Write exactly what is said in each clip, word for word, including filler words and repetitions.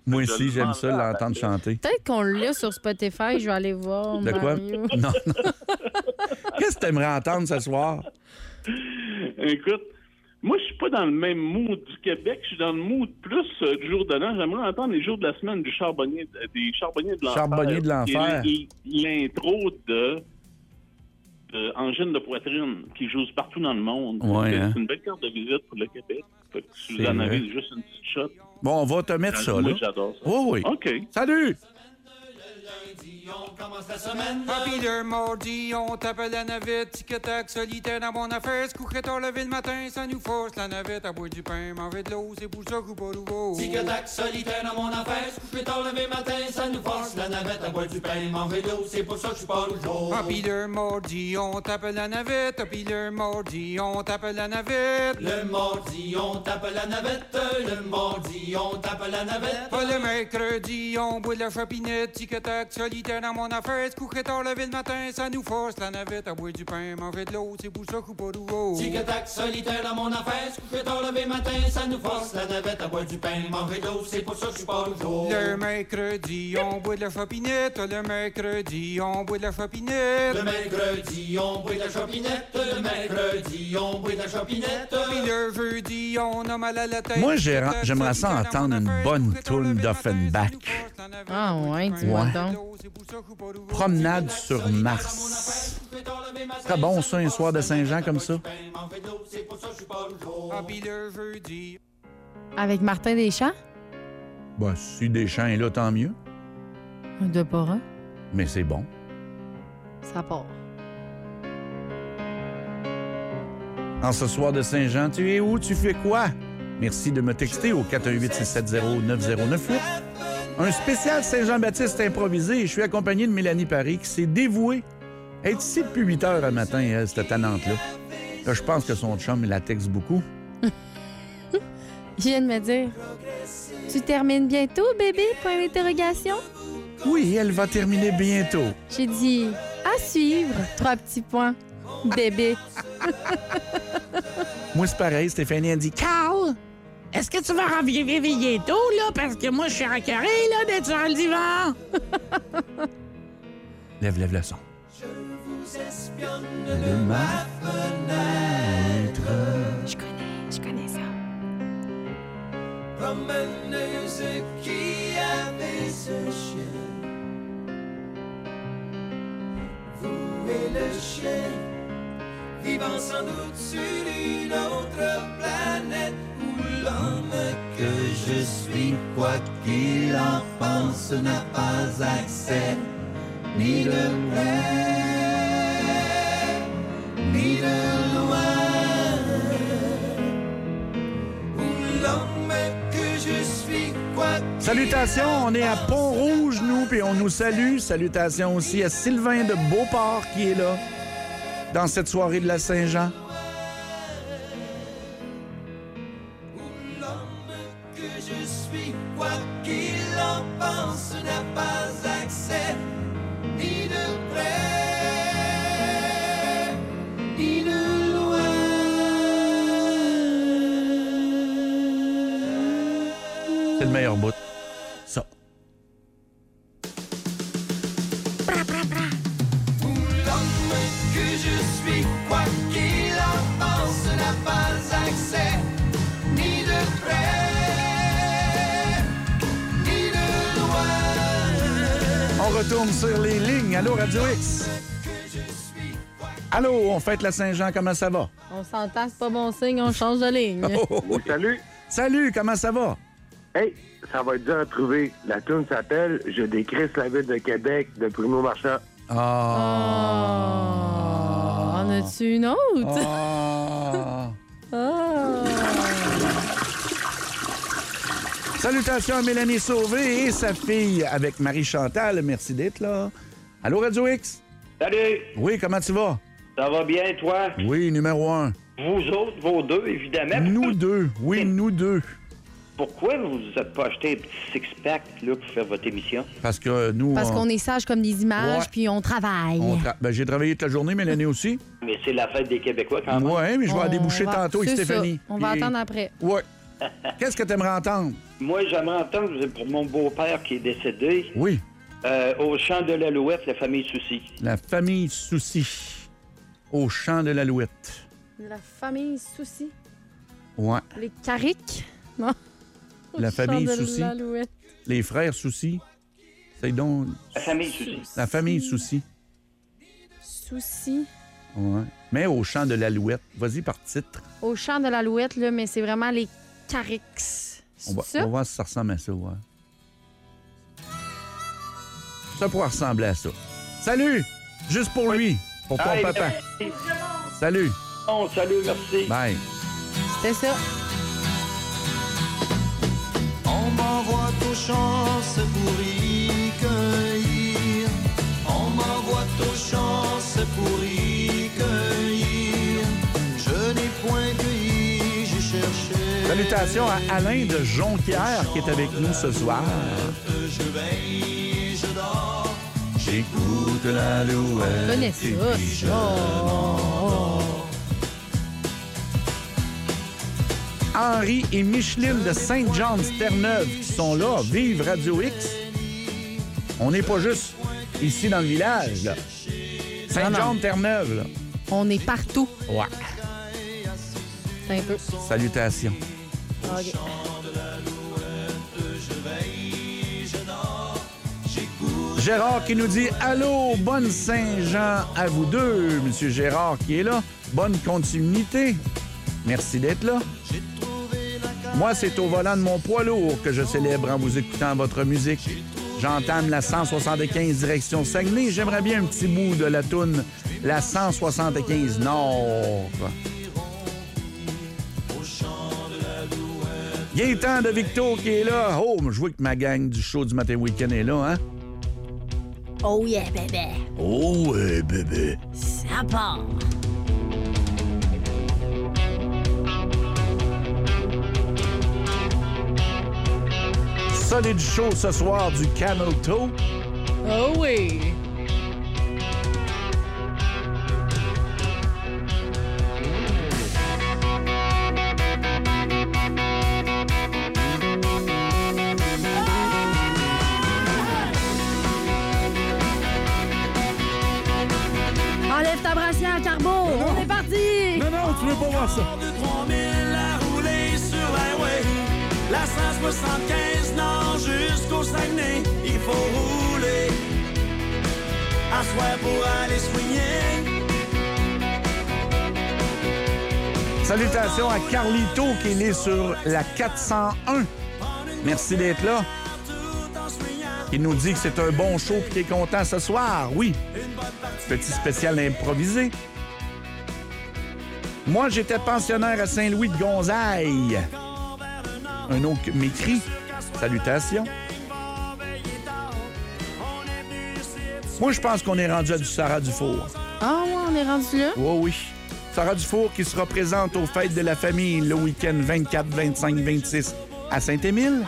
Moi aussi, j'aime ça, l'entendre chanter. Peut-être qu'on l'a sur Spotify, je vais aller voir. De quoi? Mario. Non, non. Qu'est-ce que tu aimerais entendre ce soir? Écoute, moi, je suis pas dans le même mood du Québec. Je suis dans le mood plus euh, du jour de l'an. J'aimerais entendre les jours de la semaine du charbonnier, des charbonniers de l'enfer. Charbonnier de l'enfer. Et l'intro de, de Angine de poitrine qui joue partout dans le monde. Ouais, c'est, hein? c'est une belle carte de visite pour le Québec. Fait que si vous C'est en vrai. avez juste une petite shot. Bon, on va te mettre ça, Moi, là. j'adore ça. Oui, oui. OK. Salut! On commence la semaine. Ah, puis le mardi, on tape la navette. Tic-tac, solitaire dans mon affaire. Se coucherait tard levé le matin, ça nous force la navette. À boire du pain, manger de l'eau, c'est pour ça qu'on pas nouveau. Tic-tac, solitaire dans mon affaire. Se coucherait tard levé le matin, ça nous force la navette. À boire du pain, manger de l'eau, c'est pour ça que je suis pas toujours. Ah, puis le mardi, on tape la navette. Ah, puis le mardi, on tape la navette. Le mardi, on tape la navette. Le mardi, on tape la navette. Ah, le mercredi, on boit de la chapinette. Tic-tac, solitaire dans mon affaire. Se coucherait tard levé le matin, ça nous force la navette. À boire du pain, manger de l'eau, c'est pour ça qu'on pas nouveau. Tic-tac, solitaire dans mon affaire. Se coucherait tard levé le matin, ça nous force la navette. À boire du pain, manger de l'eau, c'est pour ça que je suis pas toujours. Le mercredi, on boit de la chapinette. Le mercredi, on boit de la chapinette. Le mercredi, on boit de la chopinette. Le mercredi, on boit de la chopinette. Puis le jeudi, on a mal à la tête. Moi, j'ai- j'aimerais ça entendre une bonne toune d'Offenbach. Ah ouais, dis-moi Ouais. donc. Promenade sur Mars. Très bon, ça, un soir de Saint-Jean comme ça. Ah, puis le jeudi. Avec Martin Deschamps? Bah, si Deschamps est là, tant mieux. De pas un. Mais c'est bon. Ça part. En ce soir de Saint-Jean, tu es où? Tu fais quoi? Merci de me texter au quatre un huit six sept zéro neuf zéro neuf huit. Un spécial Saint-Jean-Baptiste improvisé. Je suis accompagné de Mélanie Paris qui s'est dévouée à être ici depuis huit heures le matin, elle, cette tannante-là. Là, je pense que son chum, il la texte beaucoup. Il vient de me dire, tu termines bientôt, bébé? Point d'interrogation. Oui, elle va terminer bientôt. J'ai dit, à suivre. Trois petits points. Bébé. Moi, c'est pareil. Stéphanie, elle dit « Carl, est-ce que tu vas revenir bientôt, là? Parce que moi, je suis encarré, là, d'être sur le divan. » Lève, lève le son. Je vous espionne De ma fenêtre. Je connais, je connais ça. promeneuse qui avait ce chien. Vous et le chien, vivant sans doute sur une autre planète où l'homme que je suis, quoi qu'il en pense, n'a pas accès ni de près, ni de loin. Où l'homme que je suis, quoi qu'il Salutations, on est à Pont-Rouge, nous, puis on nous salue. Salutations aussi à Sylvain de Beauport qui est là dans cette soirée de la Saint-Jean. que je suis, quoi qu'il en pense, n'a pas accès ni de près, ni de loin. C'est le meilleur bout. Ça. Où l'homme que je suis, quoi qu'il en pense, n'a pas accès ni de près, ni de loin. On retourne sur les lignes. Allô, Radio X. Allô, on fête la Saint-Jean, comment ça va? On s'entend, c'est pas bon signe, on change de ligne. Oh, oh. Salut. Salut, comment ça va? Hey, ça va être dur à trouver. La tune s'appelle « Je décrisse la ville de Québec » de Bruno Marchand. Ah. Oh, en as-tu une autre? Ah. Ah. Salutations à Mélanie Sauvé et sa fille avec Marie-Chantal. Merci d'être là. Allô, Radio X? Salut, Oui, comment tu vas? ça va bien, toi? Oui, numéro un. Vous autres, vos deux, évidemment. Nous deux. Oui, nous deux. Pourquoi vous vous êtes pas acheté un petit six-pack là, pour faire votre émission? Parce que nous... Parce qu'on est sages comme des images, Ouais. puis on travaille. on tra- ben, j'ai travaillé toute la journée, Mélanie aussi. Mais c'est la fête des Québécois quand même. Oui, mais je vais On aller déboucher va- tantôt avec c'est Stéphanie. ça. On va Puis- attendre après. Oui. Qu'est-ce que tu aimerais entendre? Moi, j'aimerais entendre, c'est pour mon beau-père qui est décédé, Oui. euh, au chant de l'Alouette, la famille Soucy. La famille Soucy. Au chant de l'Alouette. La famille Soucy. Ouais. Les Carriques. Non. La Au famille chant de Soucy. l'Alouette. Les frères Soucy. C'est donc... La famille Soucy. La famille Soucy. Soucy. Ouais. Mais au chant de l'Alouette. Vas-y par titre. Au chant de l'Alouette, là, mais c'est vraiment les Carriques. On va, C'est on va ça? voir si ça ressemble à ça, ouais. Ça pourrait ressembler à ça. Salut! Juste pour lui. Pour ton Hey, papa. merci. Salut. Bon, salut, merci. Bye. C'était ça. On m'envoie aux champs, c'est pour y cueillir. On m'envoie aux champs, c'est pour y cueillir. Je n'ai point cueilli, j'ai cherché. Salutations à Alain de Jonquière qui est avec nous ce soir. Je veille, je dors. J'écoute l'Alouette. Je connais ça. Oh. Henri et Micheline de Saint-Jean-de-Terre-Neuve qui sont là. Vive Radio X. On n'est pas juste ici dans le village, là. Saint-Jean-de-Terre-Neuve, là. On est partout. Ouais. C'est un peu. Salutations. OK. Gérard qui nous dit « Allô, bonne Saint-Jean à vous deux. » Monsieur Gérard qui est là. Bonne continuité. Merci d'être là. Moi, c'est au volant de mon poids lourd que je célèbre en vous écoutant votre musique. J'entame la cent soixante-quinze direction Saguenay. J'aimerais bien un petit bout de la toune la cent soixante-quinze Nord. Gaëtan de Victo qui est là. Oh, je vois que ma gang du show du matin week-end est là, hein? Oh yeah, bébé. Oh, ouais, bébé. Ça part. Solide show ce soir du Camel Toe. Oh oui. Enlève ta brassière, Carbo. On est parti. Non, non, tu veux pas voir ça. trois mille à rouler sur l'highway. La cent soixante-quinze Nord jusqu'au Saguenay. Il faut rouler à soir pour aller soigner. Salutations à Carlito qui est né sur la quatre cent un. Merci d'être là. Il nous dit que c'est un bon show et qu'il est content ce soir. Oui. Petit spécial improvisé. Moi, j'étais pensionnaire à Saint-Louis de Gonzaille. Un autre m'écrit. Salutations. Moi, je pense qu'on est rendu à du Sarah Dufour. Ah ouais, on est rendu là. Oui, oui. Sarah Dufour qui sera présente aux Fêtes de la famille le week-end vingt-quatre, vingt-cinq, vingt-six à Saint-Émile.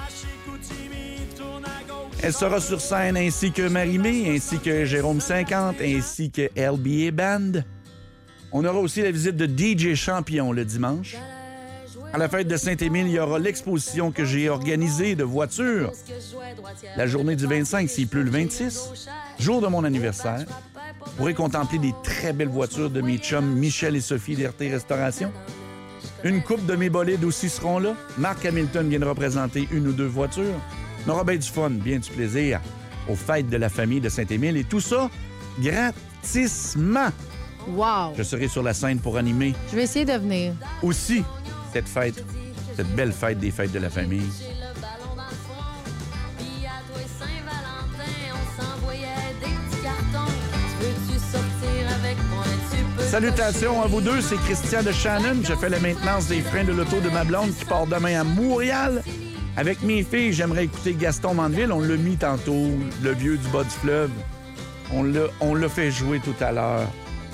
Elle sera sur scène ainsi que Marie-Mé, ainsi que Jérôme cinquante, ainsi que L B A Band. On aura aussi la visite de D J Champion le dimanche. À la fête de Saint-Émile, il y aura l'exposition que j'ai organisée de voitures. La journée du vingt-cinq, s'il pleut le vingt-six, jour de mon anniversaire. Vous pourrez contempler des très belles voitures de mes chums Michel et Sophie d'R T Restauration. Une couple de mes bolides aussi seront là. Marc Hamilton vient de représenter une ou deux voitures. On aura bien du fun, bien du plaisir aux fêtes de la famille de Saint-Émile. Et tout ça, gratissement. Wow. Je serai sur la scène pour animer Je vais essayer de venir. aussi cette fête, cette belle fête des fêtes de la famille. Salutations à vous deux, c'est Christian de Shannon. Je fais la maintenance des freins de l'auto de ma blonde qui part demain à Montréal. Avec mes filles, j'aimerais écouter Gaston Mandeville. On l'a mis tantôt, le vieux du bas du fleuve. On l'a, on l'a fait jouer tout à l'heure.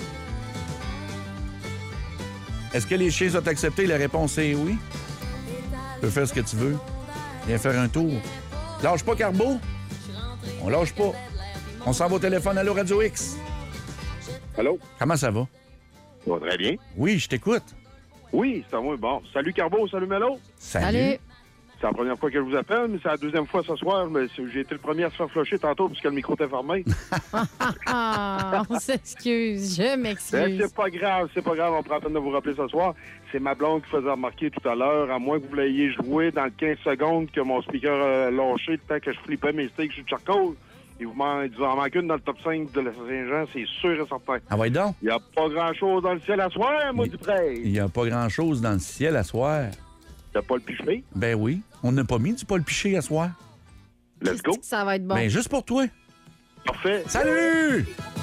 Est-ce que les chiens sont acceptés? La réponse est oui. Tu peux faire ce que tu veux. Viens faire un tour. Lâche pas, Carbo. On lâche pas. On s'en va au téléphone. Allô, Radio X. Allô? Comment ça va? Ça va très bien. Oui, je t'écoute. Oui, c'est à moi. Bon, salut Carbo, salut Mélo. Salut. Salut. C'est la première fois que je vous appelle, mais c'est la deuxième fois ce soir. Mais c'est- j'ai été le premier à se faire flusher tantôt puisque le micro était fermé. Ah, on s'excuse. Je Ben, m'excuse. c'est pas grave, c'est pas grave, on prend la peine de vous rappeler ce soir. C'est ma blonde qui faisait remarquer tout à l'heure, à moins que vous l'ayez joué dans le quinze secondes que mon speaker a lâché le temps que je flippais mes steaks sur le charcoal. Il vous, man... il vous en manque une dans le top cinq de la Saint-Jean, c'est sûr et certain. Ah ouais donc. Il n'y a pas grand-chose dans le ciel à soir, moi, Il- du près. Il n'y a pas grand-chose dans le ciel à soir. T'as pas le piché? Ben oui. On n'a pas mis du Paul Piché à soir. Let's go. Ça va être bon. Ben juste pour toi. Parfait. Salut!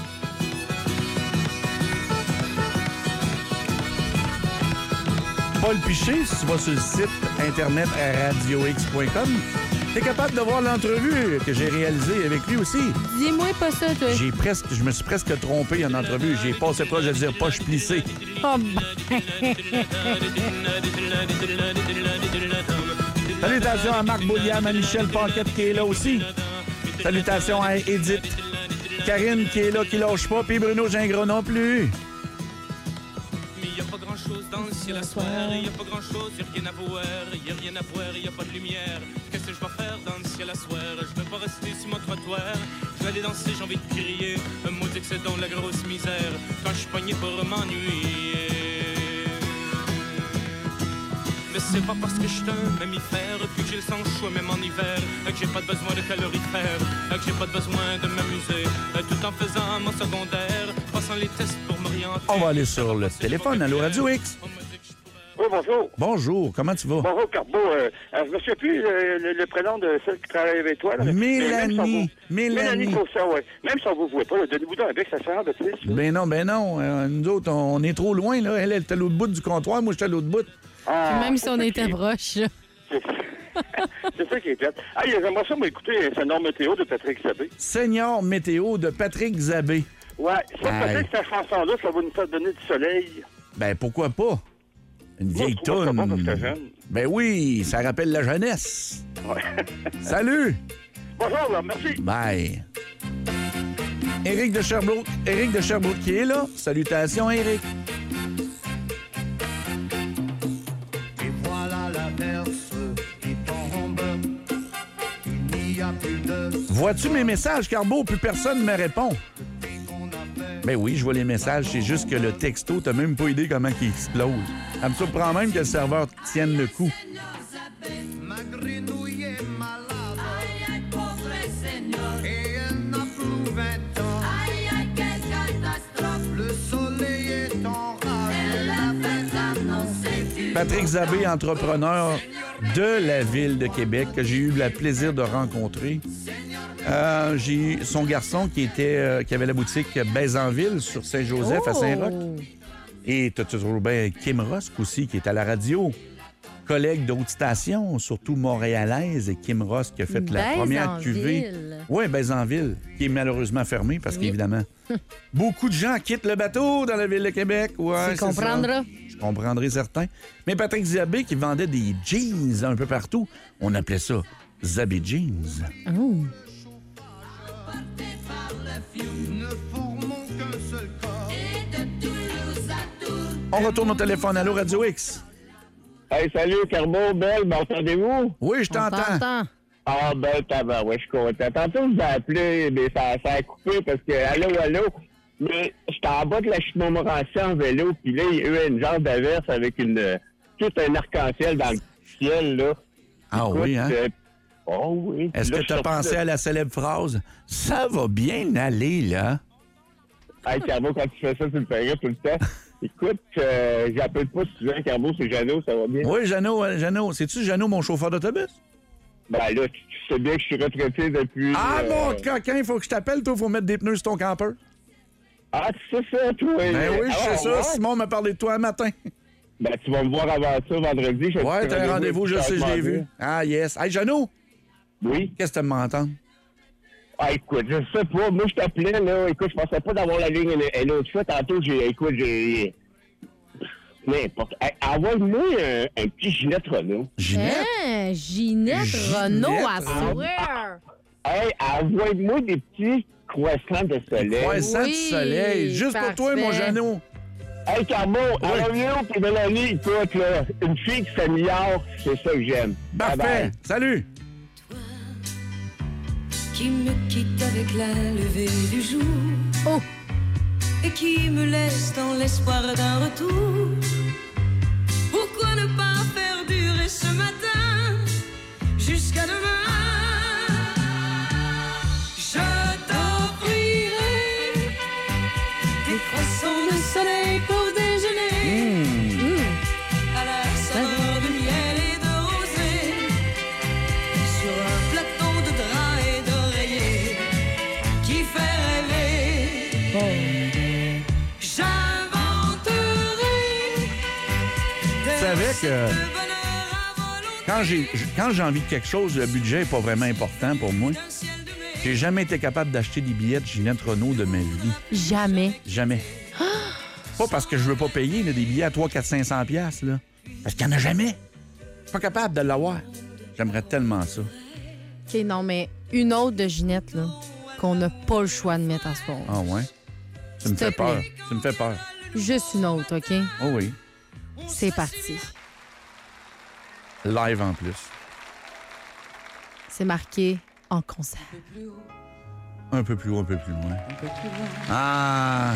Paul Piché, si tu vas sur le site internet radio x point com, t'es capable de voir l'entrevue que j'ai réalisée avec lui aussi. Dis-moi pas ça, toi. J'ai presque, je me suis presque trompé en entrevue. J'ai passé proche de dire poche plissée. Oh, ben. Salutations à Marc Bouliam, à Michel Paquette qui est là aussi. Salutations à Edith. Karine qui est là, qui lâche pas, puis Bruno Gingras non plus. Il y a pas grand chose dans le ciel à soir, il y a pas grand chose, y a rien à voir, y a rien à voir, y a pas de lumière. Qu'est-ce que je vais faire dans le ciel à soir? Je vais pas rester sur mon trottoir, je vais aller danser, j'ai envie de crier. Un mot que c'est dans la grosse misère, quand je suis pogné pour m'ennuyer. Mais c'est pas parce que je suis un mammifère, puis que j'ai le sang chaud même en hiver, que j'ai pas besoin de calorifères, que j'ai pas besoin de m'amuser, tout en faisant mon secondaire, passant les tests pour m'orienter. On va aller sur le téléphone. Allô, Radio X. Oui, bonjour. Bonjour, comment tu vas? Bonjour, Carbo. Euh, euh, je me souviens plus euh, le, le prénom de celle qui travaille avec toi. Là, mais- mais même si on Mélanie. vous- Mélanie. Mélanie Courcin, oui. Même si on vous voit pas, là, donnez-vous donc avec, ça sert de plus. Ben non, ben non. Euh, nous autres, on est trop loin, là. Elle, elle est à l'autre bout du comptoir, moi, je suis à l'autre bout. Ah, Même si on c'est était ça proches. qui- C'est ça qui est plate. Ah, j'aimerais ça m'écouter C'est Norme Météo de Patrick Sabé. Seigneur météo de Patrick Zabé. Ouais, ça, Aïe. peut-être que cette chanson-là, ça va nous faire donner du soleil. Ben pourquoi pas? Une Moi, vieille je trouve ça bon parce que toune. jeune. Ben oui, ça rappelle la jeunesse. Ouais. Salut! Bonjour, là, merci. Bye. Éric de Sherbrooke. Éric de Sherbrooke qui est là. Salutations, Éric. Et voilà l'averse qui tombe. Il n'y a plus de Vois-tu mes messages, Carbo? Plus personne ne me répond. qu'on a fait. Ben oui, je vois les messages. C'est juste que le texto, t'as même pas idée comment il explose. Ça me surprend même que le serveur tienne le coup. Ma grenouille est malade. Et elle n'a plus vingt ans. Le soleil est en rage. Patrick Zabé, entrepreneur de la ville de Québec, que j'ai eu le plaisir de rencontrer. Euh, j'ai son garçon qui était euh, qui avait la boutique Bézanville sur Saint-Joseph à Saint-Roch. Oh. Et t'as toujours bien Kim Rosk aussi, qui est à la radio. Collègue d'autres stations, surtout montréalaise, et Kim Rosk qui a fait la première cuvée. Bézanville. Oui, Bézanville, qui est malheureusement fermée parce Oui. qu'évidemment, beaucoup de gens quittent le bateau dans la ville de Québec. Ouais, Tu c'est comprendras. ça. Je comprendrai certain. Mais Patrick Zabé qui vendait des jeans un peu partout, on appelait ça Zabé Jeans. Oh. Ne formons qu'un seul corps. On retourne au téléphone. Allô, Radio X? Hey, salut, Carbo, Belle, m'entendez-vous? Oui, je On t'entends. t'entend. Ah, ben, tabarouette, je suis content. Tantôt, je vous ai appelé, mais ça, ça a coupé parce que, allô, allô, mais j'étais en bas de la Chimont-Morancy en vélo, puis là, il y a eu une genre d'averse avec une, euh, tout un arc-en-ciel dans le ciel, là. Ah Écoute, oui, hein? euh, oh oui. Est-ce Là, que je tu as suis sorti pensé de- à la célèbre phrase « Ça va bien aller, là Hey, Carbo, quand tu fais ça, tu le fais rire tout le temps. Écoute, euh, j'appelle pas souvent Carbo, c'est Jeannot, ça va bien? ». Oui, Jeannot, euh, Jeannot. C'est-tu Jeannot, mon chauffeur d'autobus? Ben là, tu, tu sais bien que je suis retraité depuis... Ah, euh, mon coquin, il faut que je t'appelle. Toi, il faut mettre des pneus sur ton campeur. Ah, tu sais ça, toi? Ben oui, je Ah, sais ça. ouais? Simon m'a parlé de toi un matin. Ben, tu vas me voir avant ça, vendredi. Je Ouais, t'as un rendez-vous, je sais, je l'ai vu. Ah, yes. Hey, Jeannot, Oui. qu'est-ce que tu m'entends? Ah, écoute, je sais pas. Moi, je t'appelais, là. Écoute, je pensais pas d'avoir la ligne une, une autre fois. Tantôt, j'ai, écoute, j'ai... N'importe. Hey, envoie-moi un, un petit Ginette Renault. Ginette? Hein, Ginette Ginette Renault, à Renault. swear. Hey, envoie-moi des petits croissants de soleil. Croissant Oui, de soleil. Juste pour toi, mon parfait. Jeannot. Hey, Carbo, Oui. à Romeo et Mélanie, écoute, là, une fille qui s'améliore, c'est ça que j'aime. Parfait. Bye-bye. Salut. Qui me quitte avec la levée du jour. Oh! Et qui me laisse dans l'espoir d'un retour. Pourquoi ne pas faire durer ce matin jusqu'à demain? Je t'offrirai des croissants de soleil pour déjeuner. Mmh. À la saveur de miel et de rosée, sur un plateau de drap et d'oreiller qui fait rêver. Oh. J'inventerai Tu savais que quand j'ai quand j'ai envie de quelque chose, le budget n'est pas vraiment important pour moi. J'ai jamais été capable d'acheter des billets de Ginette Renault de ma vie. Jamais. Jamais. Pas parce que je veux pas payer là, des billets à trois cents, quatre cents, cinq cents piastres, là. Parce qu'il n'y en a jamais. Pas capable de l'avoir. J'aimerais tellement ça. OK, non, mais une autre de Ginette, là, qu'on n'a pas le choix de mettre à soir. Ah ouais? Tu me S'il te fais peur. plaît. Tu me fais peur. Juste une autre, OK? Oh oui. C'est parti. Live en plus. C'est marqué en concert. Un peu plus haut, un peu plus loin. Ah!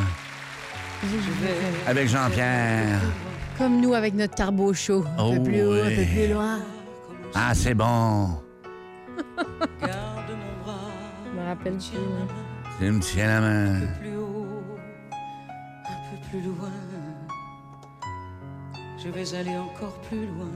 Avec Jean-Pierre. Comme nous avec notre carbo chaud. Un Oh, peu plus haut, un oui. peu plus loin. Ah, c'est bon. Je me rappelle plus. Tu me tiens la main. plus haut, un peu plus loin. Je vais aller encore plus loin.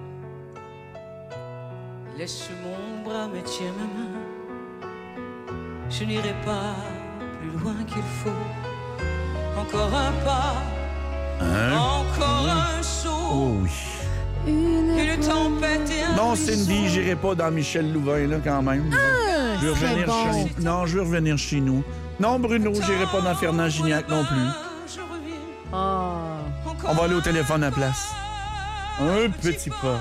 Laisse mon bras me tiens ma main. Je n'irai pas plus loin qu'il faut. Encore un pas, Hein? encore un saut. Oh oui. Une, Une tempête et un Non, Cindy, j'irai pas dans Michel Louvain, là, quand même. Ah, je veux c'est revenir bon. chez... Non, je veux revenir chez nous. Non, Bruno, j'irai pas dans Fernand Gignac non plus. Ah. On va aller au téléphone à la place. Un petit pas.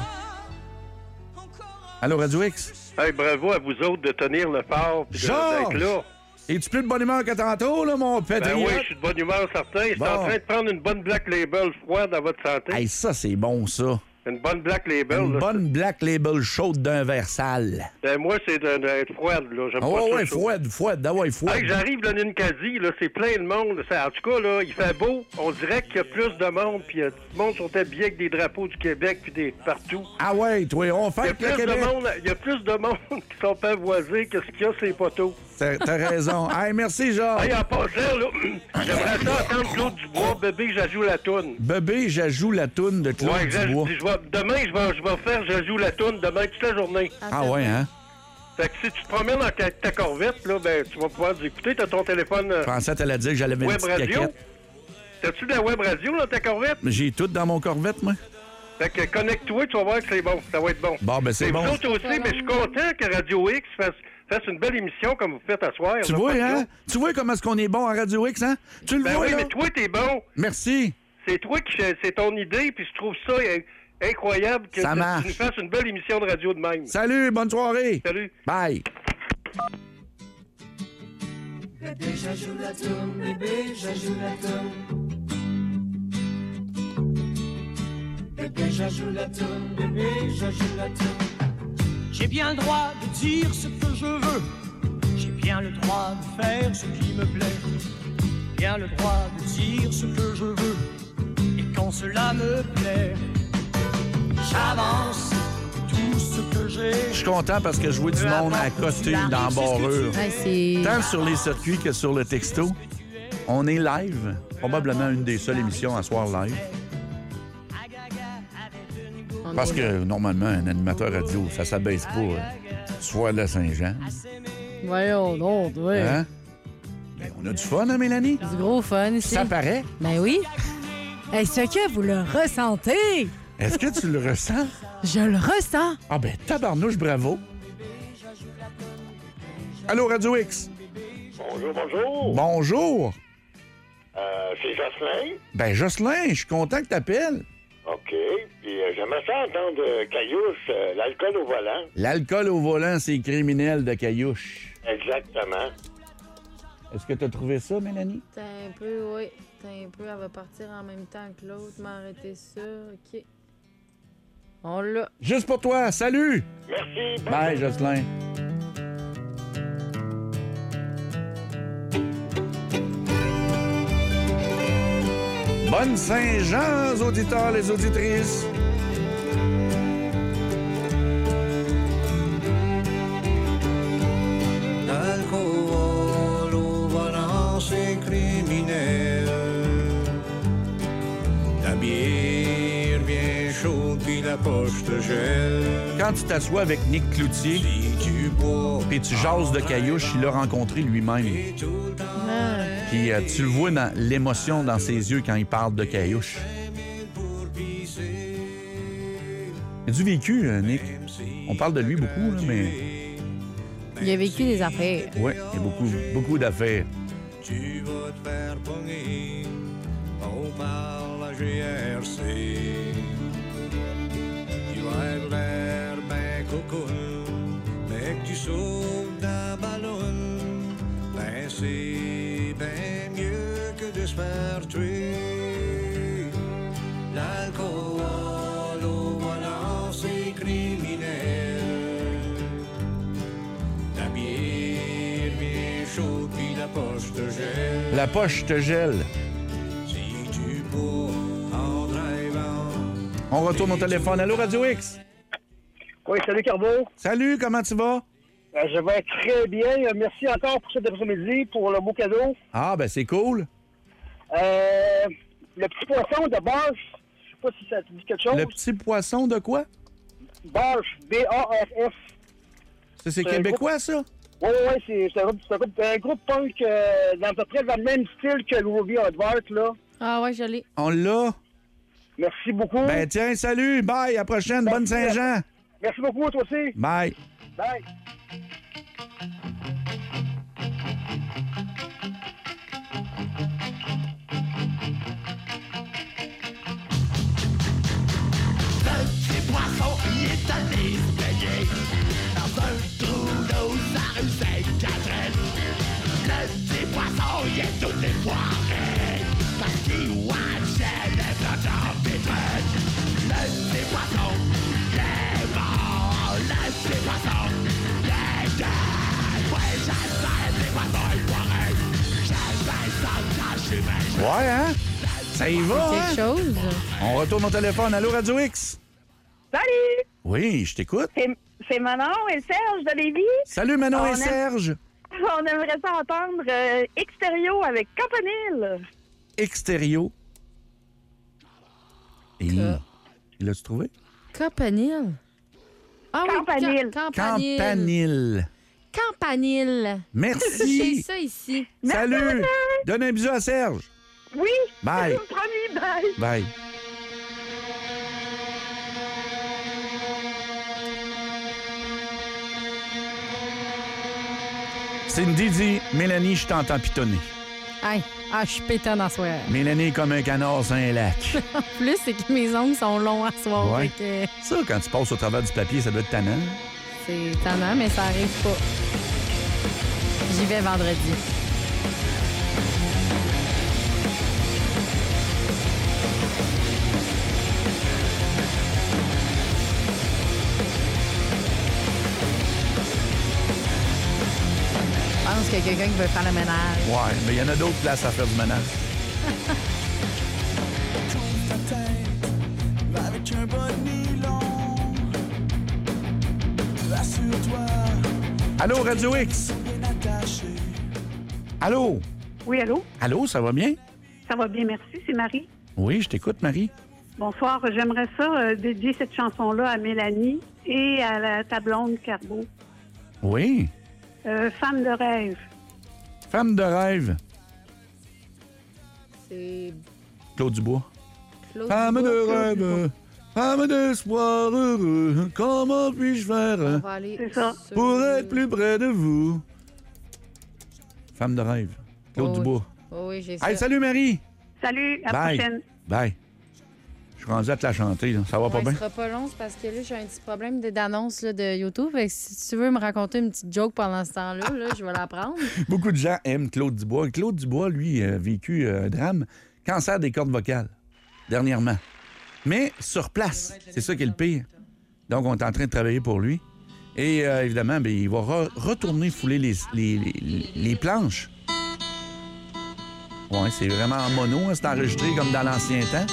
Allô, Radio X? Hey, bravo à vous autres de tenir le fort et Georges! d'être là. Es-tu plus de bonne humeur que tantôt, là, mon Ben patriote? oui, je suis de bonne humeur, certain. Je suis Bon. en train de prendre une bonne Black Label froide à votre santé. Hey, ça, c'est bon, ça. Une bonne Black Label. Une là, bonne Black Label chaude d'un verre sale. Ben, moi, c'est de- d'être froide, là. J'aime Ah pas ouais, ça ouais, chaud. fouette, fouette, ah ouais, fouette. Hey, j'arrive dans une quasi, là, c'est plein de monde. Ça, en tout cas, là, il fait beau. On dirait qu'il y a plus de monde, puis euh, tout le monde sont habillés avec des drapeaux du Québec, puis des partout. Ah ouais, toi, on Il y a fait plus le de Québec. monde, il y a plus de monde qui sont pavoisés que ce qu'il y a sur les poteaux. T'as t'as raison. Hey, merci, Georges. Hey, en passant, là, j'aimerais ça entendre Claude Dubois, bébé, j'ajoute la toune. Bébé, j'ajoue la toune de Claude Ouais, je- Dubois. je vais- demain, je vais, je vais faire j'ajoute la toune demain toute la journée. Ah ouais, hein? Fait que si tu te promènes dans ta, ta corvette, là, ben, tu vas pouvoir nous écouter. T'as ton téléphone euh, Je pensais que t'allais dire que j'allais mettre une web petite radio. caquette. T'as-tu de la web radio dans ta corvette? Mais j'ai tout dans mon Corvette, moi. Fait que connecte-toi, tu vas voir que c'est bon. Ça va être bon. Bon, ben c'est Et bon. vous autres aussi, mais je suis content que Radio X fasse, fasse une belle émission comme vous faites à soir. Tu là, vois, pas de hein? joke. Tu vois comment est-ce qu'on est bon à Radio X, hein? Tu le Ben vois, oui, là? mais toi, t'es bon. Merci. C'est toi qui c'est ton idée, puis je trouve ça euh, incroyable que Ça tu- marche. tu nous fasses une belle émission de radio de même. Salut, bonne soirée. Salut. Bye. Bébé, j'ajoute la toune, bébé, j'ajoute la toune. Bébé, j'ajoute la toune, bébé, j'ajoute la toune. J'ai bien le droit de dire ce que je veux. J'ai bien le droit de faire ce qui me plaît. Bien le droit de dire ce que je veux. Et quand cela me plaît, j'avance tout ce que j'ai. Je suis content parce que je vois du monde à côté dans la barrure. Hey, c'est... Tant sur les circuits que sur le texto. On est live. Probablement une des seules émissions à soir live. On Parce est- que normalement, un animateur radio, ça s'abaisse pas. euh, Soit le Saint-Jean. Voyons donc, ouais. Hein? Ben, on a du fun, hein, Mélanie? Du gros fun ici. Ça paraît. Ben oui. Est-ce que vous le ressentez? Est-ce que tu le ressens? Je le ressens. Ah ben, tabarnouche, bravo. Allô, Radio X? Bonjour, bonjour. Bonjour. Euh, c'est Jocelyn. Ben, Jocelyn, je suis content que t'appelles. OK. Puis euh, j'aimerais ça entendre euh, Caillouche, euh, l'alcool au volant. L'alcool au volant, c'est criminel de caillouche. Exactement. Est-ce que tu as trouvé ça, Mélanie? T'as un peu, oui. T'as un peu, elle va partir en même temps que l'autre. M'arrêter ça, OK. On l'a. Juste pour toi, salut! Merci. Bye, Jocelyn. Bonne Saint-Jean aux auditeurs, les auditrices. L'alcool au volant, c'est criminel. La bière bien chaude, puis la poche te gèle. Quand tu t'assois avec Nick Cloutier, puis tu jases de Caillouche, il l'a rencontré lui-même. Puis euh, tu le vois dans l'émotion dans ses yeux quand il parle de Caillouche. Il a du vécu, euh, Nick. On parle de lui beaucoup, là, mais... Il a vécu des affaires. Oui, il y a beaucoup, beaucoup d'affaires. Tu vas te faire pogner, on parle à G R C. Tu vas être l'air ben cocoon, mais que tu sauves d'un ballon, ben c'est ben mieux que de se faire tuer. L'alcool au volant, c'est criminel. La bière bien chaude, puis la poche te gèle. La poche te gèle. Si tu bois en drivant. On retourne au téléphone. Allô, Radio X? Oui, salut Carbo. Salut, comment tu vas? Euh, je vais très bien. Euh, Merci encore pour cet après-midi, pour le beau cadeau. Ah, ben c'est cool. Euh, le petit poisson de Barge, je sais pas si ça te dit quelque chose. Le petit poisson de quoi? Barge, B A R F. Ça, c'est C'est un québécois, groupe- ça? Oui, oui, oui, c'est c'est un, groupe- c'est un groupe- un groupe punk euh, dans à peu près dans le même style que le Ruby Advert, là. Ah ouais, je l'ai. On l'a. Merci beaucoup. Ben tiens, salut, bye, à la prochaine, bonne Saint-Jean. Merci beaucoup, toi aussi. Bye. Bye. Petit poisson, il est allé se baigner dans un trou d'eau, sa rue Sainte-Catherine. Le petit poisson, il est tout défoiré parce qu'il watchait les flotteurs vitrines. Le petit poisson, il est mort. Le petit poisson, il est dead. Ouais, j'essaie des poissons époirés. J'essaie ça quand je suis bien. Ouais, hein? Ça y va, hein? Quelque chose. On retourne au téléphone. Allô, Radio X? Salut! Oui, je t'écoute. C'est, c'est Manon et Serge de Lévis. Salut, Manon On et aime- Serge. On aimerait ça entendre euh, Extérieur avec Campanile. Extérieur. Et... L'as-tu trouvé? Campanile. Ah oui, Campanile. Cam- Campanile. Campanile. Campanile. Merci. J'ai ça ici. Salut. Donne un bisou à Serge. Oui. Bye. Promis, bye. Bye. Cindy dit, Mélanie, je t'entends pitonner. Aïe, ah, je suis pétonne à soir. Mélanie est comme un canard sur un lac. En plus, c'est que mes ongles sont longs à soir. Ouais. fait que Ça, quand tu passes au travers du papier, ça doit être tannant. c'est tannant, mais ça arrive pas. J'y vais vendredi. Je pense qu'il y a quelqu'un qui veut faire le ménage. Ouais, mais il y en a d'autres places à faire du ménage. Avec un bon nylon, rassure-toi, Allô, Radio X? bien attaché. Allô? Oui, allô? Allô, ça va bien? Ça va bien, merci. C'est Marie. Oui, je t'écoute, Marie. Bonsoir. J'aimerais ça euh, dédier cette chanson-là à Mélanie et à la ta blonde Carbo. Oui. Euh, Femme de rêve. Femme de rêve. C'est Claude Dubois. Claude Femme Dubois, de Claude rêve, Dubois. femme d'espoir heureux, comment puis-je On faire va aller C'est ça. sur- pour être plus près de vous? Femme de rêve. Claude Oh oui. Dubois. Oh oui, j'ai ça. Hey, salut Marie! Salut, à la Bye. prochaine. Bye. Je suis rendu à te la chanter, là. Ça va pas Ouais, bien? Ce sera pas long, c'est parce que là, j'ai un petit problème de- d'annonce là, de YouTube. Fait que si tu veux me raconter une petite joke pendant ce temps-là, là, je vais la prendre. Beaucoup de gens aiment Claude Dubois. Claude Dubois, lui, a vécu un drame, cancer des cordes vocales, dernièrement. Mais sur place, c'est ça qui est le pire. Donc, on est en train de travailler pour lui. Et euh, évidemment, bien, il va re- retourner fouler les, les, les, les planches. Oui, c'est vraiment en mono, hein, c'est enregistré comme dans l'ancien temps.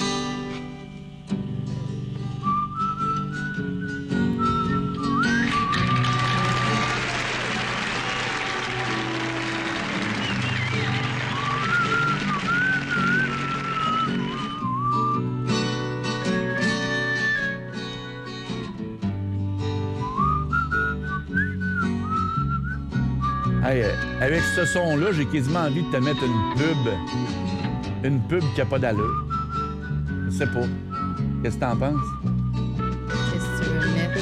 Hey, euh, avec ce son-là, j'ai quasiment envie de te mettre une pub. Une pub qui n'a pas d'allure. Je sais pas. Qu'est-ce que t'en penses? Qu'est-ce que tu veux me mettre?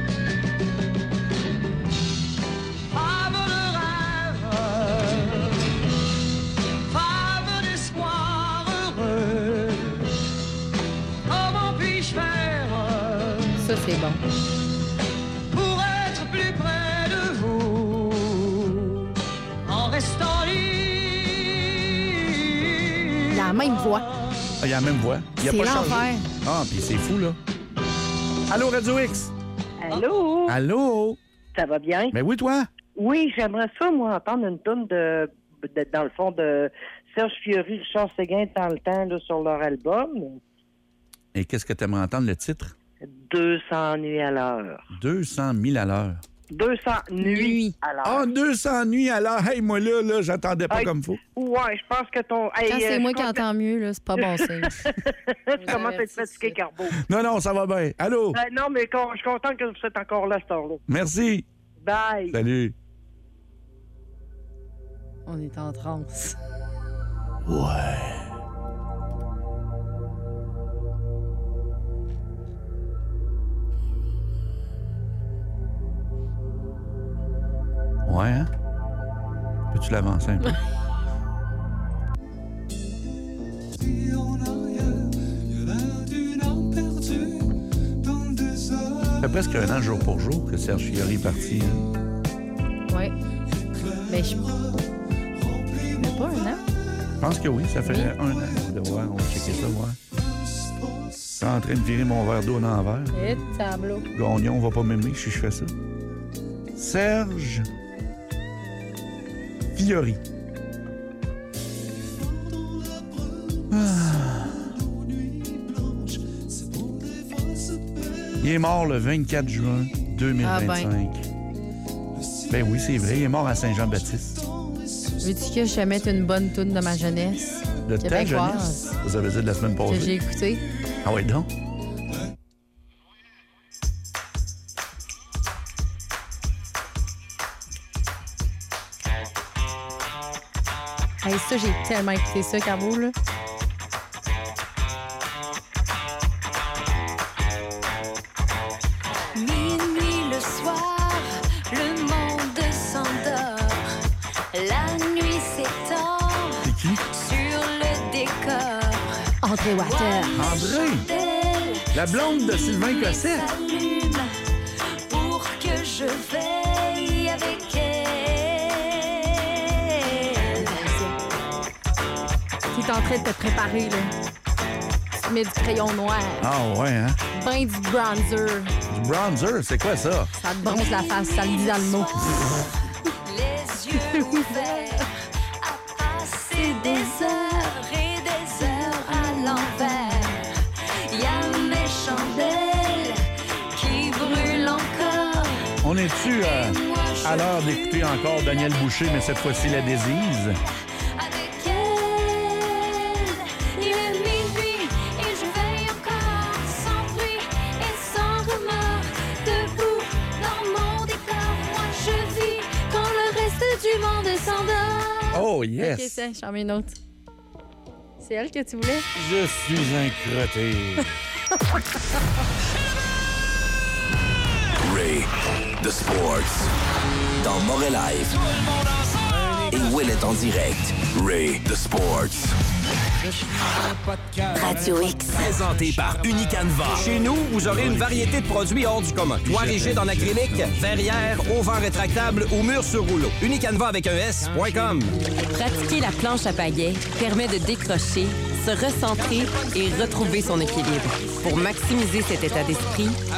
Femme de rêve, femme d'espoir heureux, comment puis-je faire Ça, c'est bon. pour être plus près de vous en restant libre? Il a la même voix. Ah, il a la même voix. Il a C'est pas changé. l'enfer. Ah, puis c'est fou, là. Allô, Radio X? Allô? Allô? Ça va bien? Ben oui, toi? Oui, j'aimerais ça, moi, entendre une tourne de, de- dans le fond, de Serge Fiori, Richard Séguin dans le temps, là, sur leur album. Et qu'est-ce que t'aimerais entendre, le titre? deux cents nuits à l'heure. deux cent mille à l'heure. deux cents nuits à l'heure. Ah, deux cents nuits à l'heure. Hey, moi, là, là, j'attendais pas Hey, comme faut. Ouais, je pense que ton... Hey, Quand c'est euh, moi je qui compte- entends mieux, là, c'est pas bon signe. Tu commences à être fatigué, Carbo. Non, non, ça va bien. Allô? Euh, non, mais con- je suis content que vous êtes encore là, à cette heure-là. Merci. Bye. Salut. On est en transe. Ouais. Ouais, hein? Peux-tu l'avancer un peu? Ça fait presque un an, jour pour jour, que Serge Fiori est parti. Hein? Oui. Mais je. Mais pas un an. Je pense que oui, ça fait un an. On va voir, on va checker ça, voir. Je suis en train de virer mon verre d'eau en envers. Et tableau. Gagnon va pas m'aimer si je fais ça. Serge Fiori. Ah. Il est mort le vingt-quatre juin deux mille vingt-cinq. Ah ben. oui, c'est vrai. Il est mort à Saint-Jean-Baptiste. Veux-tu que je te mette une bonne toune de ma jeunesse? De ta Québécoise. jeunesse. Vous avez dit de la semaine Que j'ai passée. écouté. Ah ouais, donc. Hey, ça, j'ai tellement écouté ça, Carbo, là. Minuit le soir, le monde s'endort. La nuit s'étend sur le décor. André Water. André! La blonde de Sylvain Cossette. S'allume pour que je veille avec elle. Tu es en train de te préparer, là. Tu te mets du crayon noir. Ah ouais, hein? Ben du bronzer. Du bronzer, c'est quoi ça? Ça te bronze la face, ça le dit dans le mot. Les yeux ouverts à passer des heures et des heures à l'envers. Y a mes chandelles qui brûlent encore. On est-tu euh, à l'heure d'écouter encore Daniel Boucher, mais cette fois-ci la Désise? Avec elle, il est minuit et je veille encore sans bruit et sans remords. Debout dans mon décor, moi je vis quand le reste du monde s'endort. Oh, yes! Ok, tiens, j'en mets une autre. C'est elle que tu voulais? Je suis un crotté. Ray, The Sports, dans Montréal Live. Et Will est en direct. Ray, The Sports. Radio X. Présenté par Unicanva. Chez nous, vous aurez une variété de produits hors du commun. Toit rigide en acrylique, verrière, auvent rétractable ou mur sur rouleau. Unicanva avec un S point com. Pratiquer la planche à pagaie permet de décrocher, se recentrer et retrouver son équilibre. Pour maximiser cet état d'esprit,